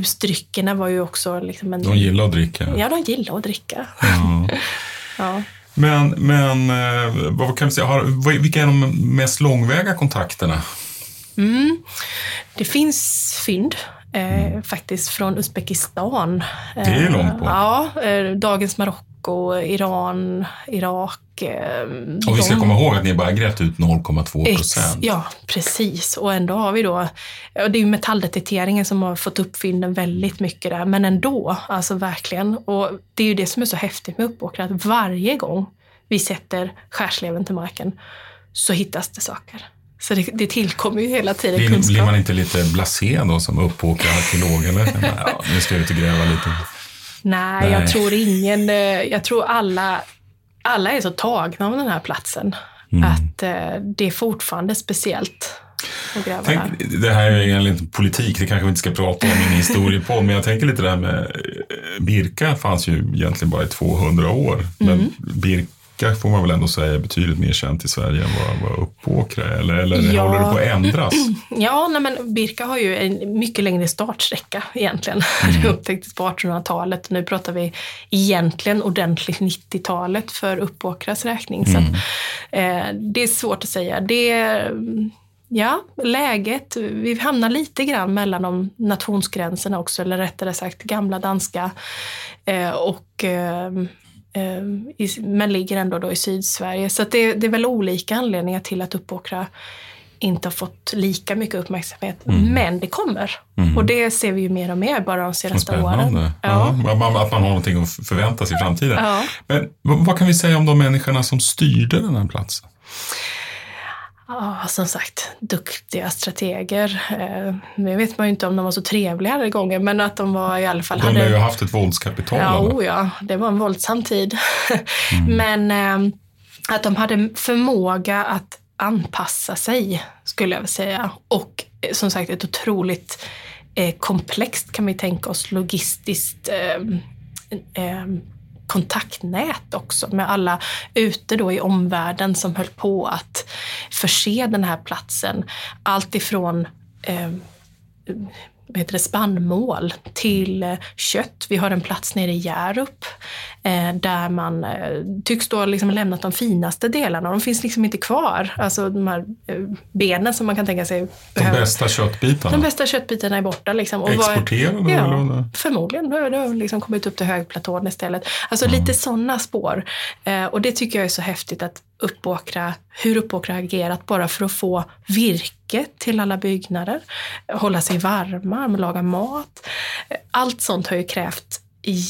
rusdryckerna var ju också liksom en... De gillar att dricka. Ja, de gillar att dricka. Ja. Ja. Men, men vad kan vi säga, har, vilka är de mest långväga kontakterna? Mm. Det finns fynd. Eh, faktiskt från Uzbekistan. Det är ju långt på. Eh, ja, eh, dagens Marocko, Iran, Irak. Eh, och vi ska de... komma ihåg att ni bara grävt ut noll komma två procent. Ja, precis. Och ändå har vi då, och det är ju metalldetekteringen som har fått upp fynden väldigt mycket där, men ändå, alltså verkligen. Och det är ju det som är så häftigt med Uppåkra, att varje gång vi sätter skärsleven till marken så hittas det saker. Så det, det tillkommer ju hela tiden blir, kunskap. Blir man inte lite blasé då som Uppåkra arkeolog eller? Ja, nu ska jag ut och gräva lite. Nej, Nej, jag tror ingen, jag tror alla, alla är så tagna av den här platsen. Mm. Att eh, det är fortfarande speciellt att gräva Tänk, där. Det här är egentligen inte politik, det kanske vi inte ska prata om i en historiepål, men jag tänker lite det här med Birka fanns ju egentligen bara i tvåhundra år. Men mm. Birka får man väl ändå säga är betydligt mer känt i Sverige än vad, vad Uppåkra eller, eller ja. Håller det på att ändras? Ja, nej, men Birka har ju en mycket längre startsträcka egentligen. Mm. Det upptäcktes på artonhundratalet. Nu pratar vi egentligen ordentligt nittiotalet för Uppåkras räkning. Mm. Så att, eh, det är svårt att säga. Det är, ja, läget, vi hamnar lite grann mellan de nationsgränserna också, eller rättare sagt gamla danska eh, och eh, men ligger ändå då i Sydsverige. Så att det, det är väl olika anledningar till att Uppåkra inte har fått lika mycket uppmärksamhet. Mm. Men det kommer. Mm. Och det ser vi ju mer och mer bara de senaste åren. Ja. Ja, att man har någonting att förvänta sig i framtiden. Ja. Men vad kan vi säga om de människorna som styrde den här platsen? Ja, som sagt, duktiga strateger. Det vet man ju inte om de var så trevliga här gången, men att de var i alla fall... De hade... har ju haft ett våldskapital. Ja, oh ja, det var en våldsam tid. Mm. Men eh, att de hade förmåga att anpassa sig, skulle jag vilja säga. Och som sagt, ett otroligt eh, komplext, kan vi tänka oss, logistiskt... Eh, eh, kontaktnät också med alla ute då i omvärlden som höll på att förse den här platsen. Allt ifrån eh, vad heter det, spannmål till eh, kött. Vi har en plats nere i Hjärup eh, där man eh, tycks då liksom ha lämnat de finaste delarna. De finns liksom inte kvar. Alltså de här eh, benen som man kan tänka sig behöver. De bästa köttbitarna. De bästa köttbitarna är borta. Liksom. Och exporterade? Ja, eller? Förmodligen. Nu har det liksom kommit upp till högplatån istället. Alltså mm. lite sådana spår. Eh, och det tycker jag är så häftigt att Uppåkra, hur Uppåkra har agerat bara för att få virke till alla byggnader, hålla sig varma, laga mat. Allt sånt har ju krävt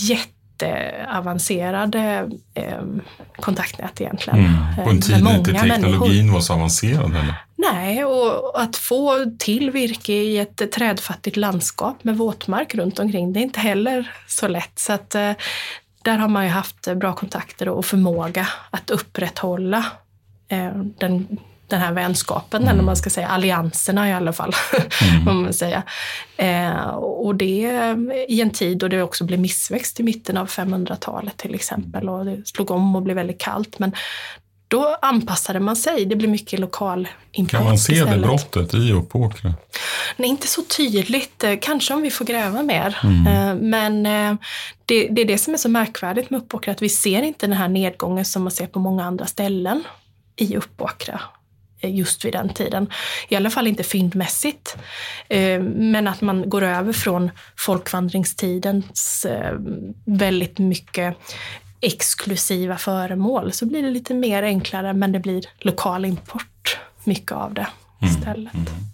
jätteavancerade eh, kontaktnät egentligen. Mm. På en tid när inte teknologin människor. var så avancerad heller. Nej, och att få till virke i ett trädfattigt landskap med våtmark runt omkring, det är inte heller så lätt. Så att eh, där har man ju haft bra kontakter och förmåga att upprätthålla eh, den, den här vänskapen, mm. eller man ska säga allianserna i alla fall, mm. om man säger. Eh, och det i en tid då det också blev missväxt i mitten av femhundratalet till exempel, och det slog om och blev väldigt kallt, men då anpassade man sig. Det blev mycket lokal import. Kan man se istället. Det brottet i Uppåkra? Nej, inte så tydligt. Kanske om vi får gräva mer. Mm. Men det, det är det som är så märkvärdigt med Uppåkra, att vi ser inte den här nedgången som man ser på många andra ställen i Uppåkra just vid den tiden. I alla fall inte fyndmässigt. Men att man går över från folkvandringstidens väldigt mycket exklusiva föremål, så blir det lite mer enklare, men det blir lokal import mycket av det istället. Mm. Mm.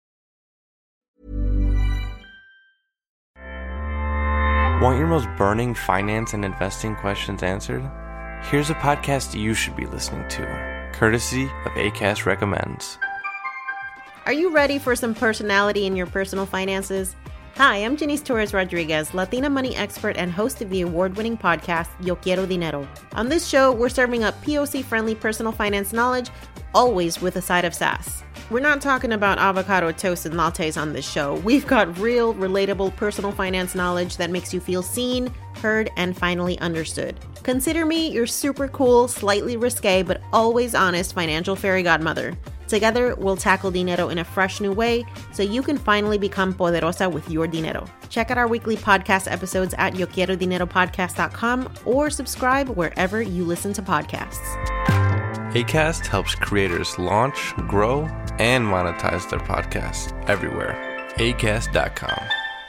Want your most burning finance and investing questions answered? Here's a podcast you should be listening to, courtesy of Acast Recommends. Are you ready for some personality in your personal finances? Hi, I'm Janice Torres Rodriguez, Latina money expert and host of the award-winning podcast, Yo Quiero Dinero. On this show, we're serving up P O C-friendly personal finance knowledge, always with a side of sass. We're not talking about avocado toast and lattes on this show. We've got real, relatable personal finance knowledge that makes you feel seen, heard, and finally understood. Consider me your super cool, slightly risque, but always honest financial fairy godmother. Together, we'll tackle dinero in a fresh new way so you can finally become poderosa with your dinero. Check out our weekly podcast episodes at yo quiero dinero podcast dot com or subscribe wherever you listen to podcasts. Acast helps creators launch, grow, and monetize their podcasts everywhere. acast dot com.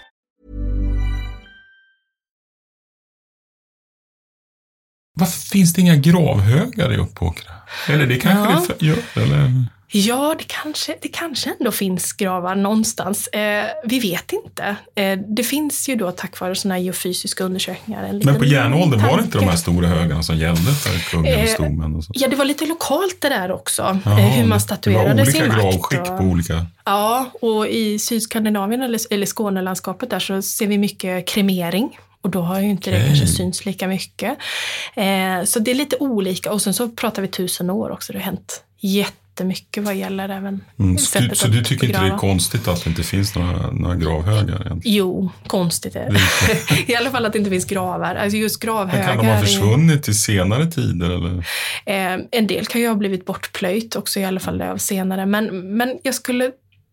Varför finns det inga gravhögar i Uppåkra? Eller det kanske Ja. det gör, eller? Ja, det kanske, det kanske ändå finns gravar någonstans. Eh, vi vet inte. Eh, det finns ju då tack vare sådana här geofysiska undersökningar. En Men på liten järnåldern var det inte de här tanke. stora högarna som gällde för kungadomen och så? Ja, det var lite lokalt det där också. Jaha, eh, hur man det statuerade var sin olika makt. gravskick och- på olika... Ja, och i Sydskandinavien eller, eller Skånelandskapet där så ser vi mycket kremering. Och då har ju inte det Okej. kanske syns lika mycket. Eh, så det är lite olika. Och sen så pratar vi tusen år också. Det har hänt jättemycket vad gäller även Mm, så, du, sättet så att du tycker inte det är begrava. konstigt att det inte finns några, några gravhögar egentligen? Jo, konstigt är det. I alla fall att det inte finns gravar. Alltså just Men gravhögar. kan de ha är- försvunnit till senare tider? Eller? Eh, en del kan ju ha blivit bortplöjt också i alla fall av senare. Men, men jag skulle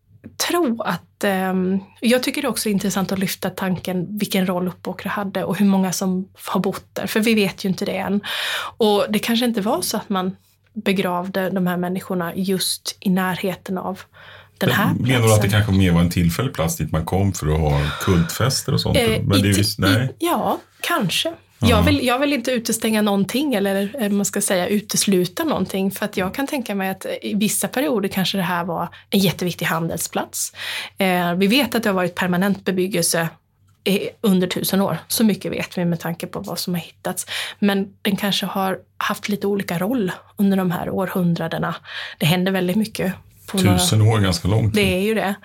tro att... Eh, jag tycker det är också intressant att lyfta tanken vilken roll Uppåkra hade och hur många som har bott där. För vi vet ju inte det än. Och det kanske inte var så att man begravde de här människorna just i närheten av den här platsen. Menar du att det kanske mer var en tillfällig plats dit man kom för att ha kultfester och sånt? Eh, Men det är i, ju, ti- nej. i, ja, kanske. Ja. Jag vill, jag vill inte utestänga någonting eller, eller man ska säga utesluta någonting. För att jag kan tänka mig att i vissa perioder kanske det här var en jätteviktig handelsplats. Eh, vi vet att det har varit permanent bebyggelse i- under tusen år. Så mycket vet vi med tanke på vad som har hittats. Men den kanske har haft lite olika roll under de här århundradena. Det händer väldigt mycket. På Tusen år, ganska långt. det är ju det.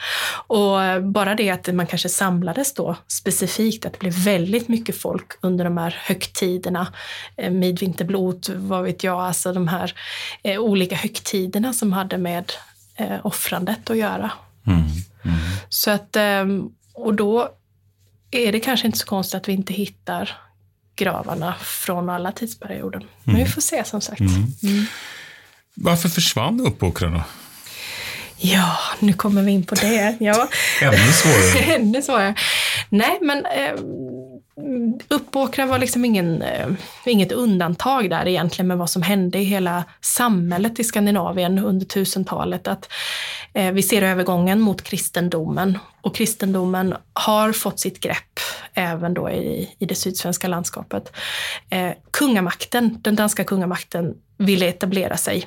Och bara det att man kanske samlades då specifikt, att det blev väldigt mycket folk under de här högtiderna. Eh, midvinterblot, vad vet jag, alltså de här eh, olika högtiderna som hade med eh, offrandet att göra. Mm. Mm. Så att, eh, och då är det kanske inte så konstigt att vi inte hittar gravarna från alla tidsperioder. Men vi får se som sagt. Mm. Mm. Varför försvann Uppåkra då? Ja, nu kommer vi in på det. Ja. Ännu svårare. Ännu svårare. Nej, men eh, Uppåkra var liksom ingen, eh, inget undantag där egentligen med vad som hände i hela samhället i Skandinavien under tusentalet. Att eh, vi ser övergången mot kristendomen och kristendomen har fått sitt grepp även då i, i det sydsvenska landskapet. Eh, kungamakten, den danska kungamakten ville etablera sig.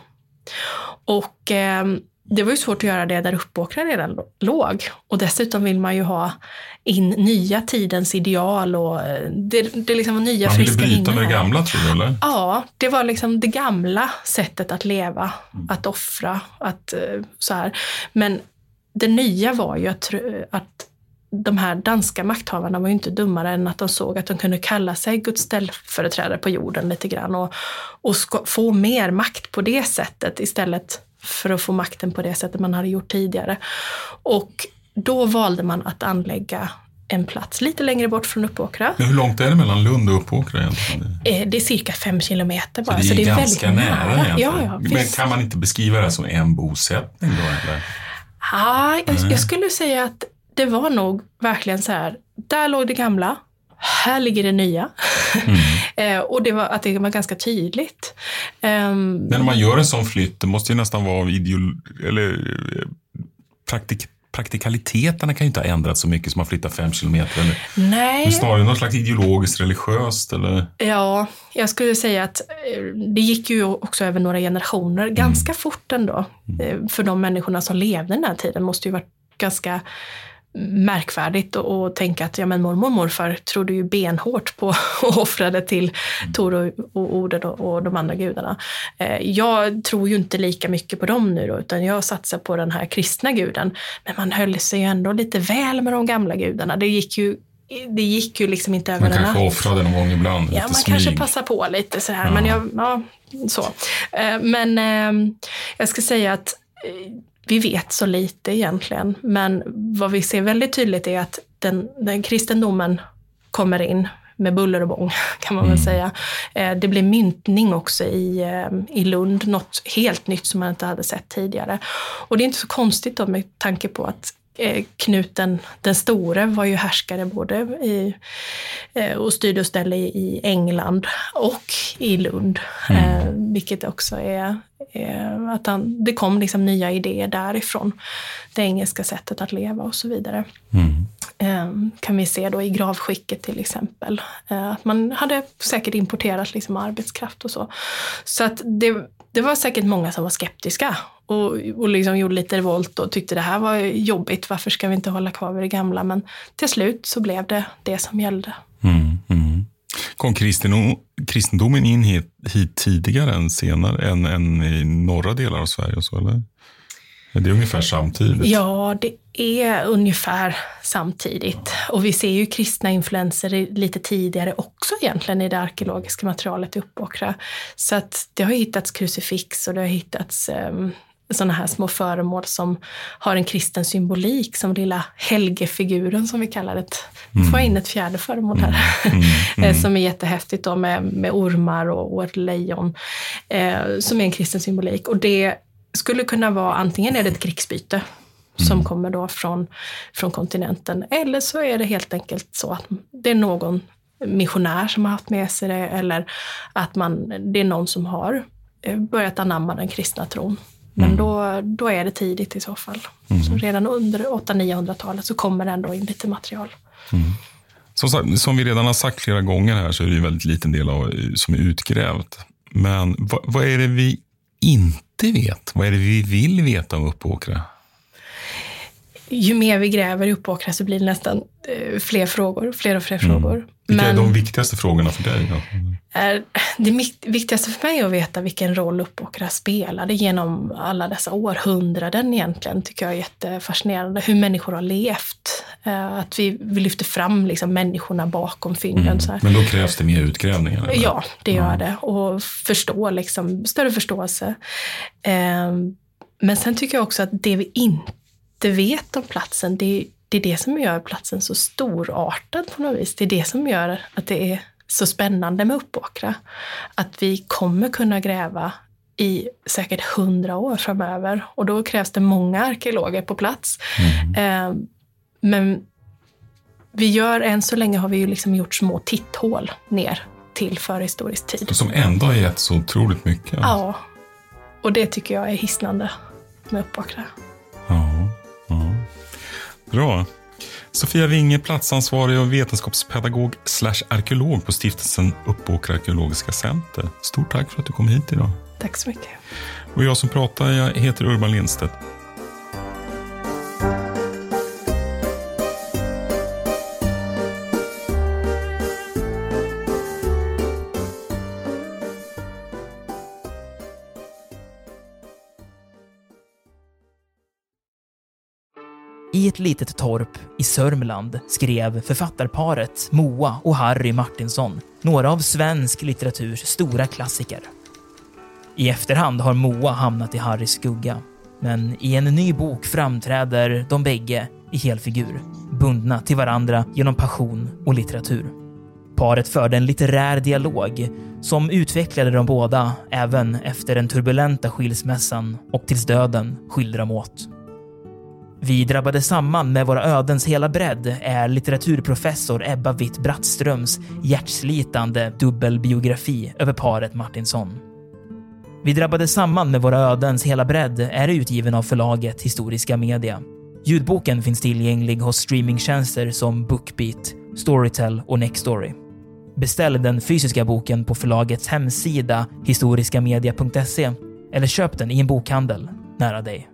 Och eh, det var ju svårt att göra det där Uppåkra redan låg. Och dessutom vill man ju ha in nya tidens ideal och det, det liksom var nya Man ville friska bryta med det minnen. gamla, tror du, eller? Ja, det var liksom det gamla sättet att leva, att offra, att eh, så här. Men det nya var ju att, att de här danska makthavarna var ju inte dummare än att de såg att de kunde kalla sig Guds ställföreträdare på jorden lite grann och, och ska, få mer makt på det sättet istället för att få makten på det sättet man hade gjort tidigare. Och då valde man att anlägga en plats lite längre bort från Uppåkra. Men hur långt är det mellan Lund och Uppåkra egentligen? Eh, Det är cirka fem kilometer bara. Så det är, så det är ganska väldigt nära, nära. egentligen. Ja, ja, Men visst. kan man inte beskriva det som en bosättning då? Eller? Ja, jag, Nej. jag skulle säga att det var nog verkligen så här, där låg det gamla, här ligger det nya. Mm. eh, och det var, att det var ganska tydligt. Um, Men om man gör en sån flytt, det måste ju nästan vara ideol... eller eh, praktik... praktikaliteterna kan ju inte ha ändrats så mycket som man flyttar fem kilometer. Eller... nej. Men snarare något slags ideologiskt, religiöst eller... Ja, jag skulle säga att eh, det gick ju också över några generationer ganska Mm. fort ändå. Eh, För de människorna som levde den här tiden måste ju varit ganska märkvärdigt och, och tänka att ja, men mormor och morfar trodde ju benhårt på och offrade till Tor och, och Oden och, och de andra gudarna. Eh, jag tror ju inte lika mycket på dem nu då, utan jag satsar på den här kristna guden. Men man höll sig ju ändå lite väl med de gamla gudarna. Det gick ju Det gick ju liksom inte över Man en kanske natt. offrade någon gång ibland. Ja, lite man smyg. kanske passar på lite så här. Ja. Men jag, ja, så. Eh, Men eh, jag ska säga att eh, vi vet så lite egentligen. Men vad vi ser väldigt tydligt är att den, den kristendomen kommer in med buller och bång, kan man väl Mm. säga. Eh, det blev myntning också i, eh, i Lund, något helt nytt som man inte hade sett tidigare. Och det är inte så konstigt då med tanke på att eh, Knuten den store var ju härskare både i, eh, och styrde och ställde i, i England och i Lund. Mm. Eh, vilket också är eh, att han, det kom liksom nya idéer därifrån. Det engelska sättet att leva och så vidare. Mm. Eh, kan vi se då i gravskicket till exempel. Eh, att man hade säkert importerat liksom arbetskraft och så. Så att det, det var säkert många som var skeptiska och, och liksom gjorde lite revolt och tyckte det här var jobbigt. Varför ska vi inte hålla kvar vid det gamla? Men till slut så blev det det som gällde. Mm, mm. Kom kristendom, kristendomen in hit, hit tidigare än senare än, än i norra delar av Sverige och så, eller? Är det ungefär samtidigt? Ja, det är ungefär samtidigt. Och vi ser ju kristna influenser lite tidigare också egentligen i det arkeologiska materialet i Uppåkra. Så att det har hittats krucifix och det har hittats um, sådana här små föremål som har en kristen symbolik, som lilla helgefiguren som vi kallar det. Nu får jag in ett fjärde föremål här. Mm, mm. som är jättehäftigt då med, med ormar och, och ett lejon. Eh, som är en kristen symbolik. Och det skulle kunna vara, antingen är det ett krigsbyte mm. som kommer då från, från kontinenten, eller så är det helt enkelt så att det är någon missionär som har haft med sig det, eller att man, det är någon som har börjat anamma den kristna tron. Men mm. då, då är det tidigt i så fall. Mm. Så redan under åttahundra niohundratalet så kommer det ändå in lite material. Mm. Som, som vi redan har sagt flera gånger här, så är det ju en väldigt liten del av, som är utgrävt. Men vad, vad är det vi inte vet? Vad är det vi vill veta om Uppåkra? Ju mer vi gräver i Uppåkra så blir det nästan eh, fler frågor, fler och fler Mm. frågor. Vilka Men är de viktigaste frågorna för dig då? är det viktigaste för mig att veta vilken roll Uppåkra spelade genom alla dessa århundraden egentligen, tycker jag är jättefascinerande. Hur människor har levt. Eh, att vi, vi lyfter fram liksom människorna bakom fynden. Mm. Så här. Men då krävs det mer utgrävningar? Eller? Ja, det gör Ja. det. Och förstå, liksom, större förståelse. Eh, men sen tycker jag också att det vi inte vet om platsen, det, det är det som gör platsen så storartad på något vis. Det är det som gör att det är så spännande med Uppåkra. Att vi kommer kunna gräva i säkert hundra år framöver. Och då krävs det många arkeologer på plats. Mm. Eh, men vi gör, än så länge har vi ju liksom gjort små titthål ner till förhistorisk tid. Som ändå har gett så otroligt mycket. Ja, och det tycker jag är hisnande med Uppåkra. Ja, ja. Bra. Sofia Winge, platsansvarig och vetenskapspedagog slash arkeolog på stiftelsen Uppåkra arkeologiska center. Stort tack för att du kom hit idag. Tack så mycket. Och jag som pratar, jag heter Urban Lindstedt. I ett litet torp i Sörmland skrev författarparet Moa och Harry Martinsson några av svensk litteraturs stora klassiker. I efterhand har Moa hamnat i Harrys skugga, men i en ny bok framträder de bägge i helfigur, bundna till varandra genom passion och litteratur. Paret förde en litterär dialog som utvecklade de båda även efter den turbulenta skilsmässan och tills döden skilde dem åt. Vi drabbade samman med våra ödens hela bredd är litteraturprofessor Ebba Witt-Brattströms hjärtslitande dubbelbiografi över paret Martinsson. Vi drabbade samman med våra ödens hela bredd är utgiven av förlaget Historiska Media. Ljudboken finns tillgänglig hos streamingtjänster som Bookbeat, Storytel och Nextory. Beställ den fysiska boken på förlagets hemsida historiskamedia punkt se eller köp den i en bokhandel nära dig.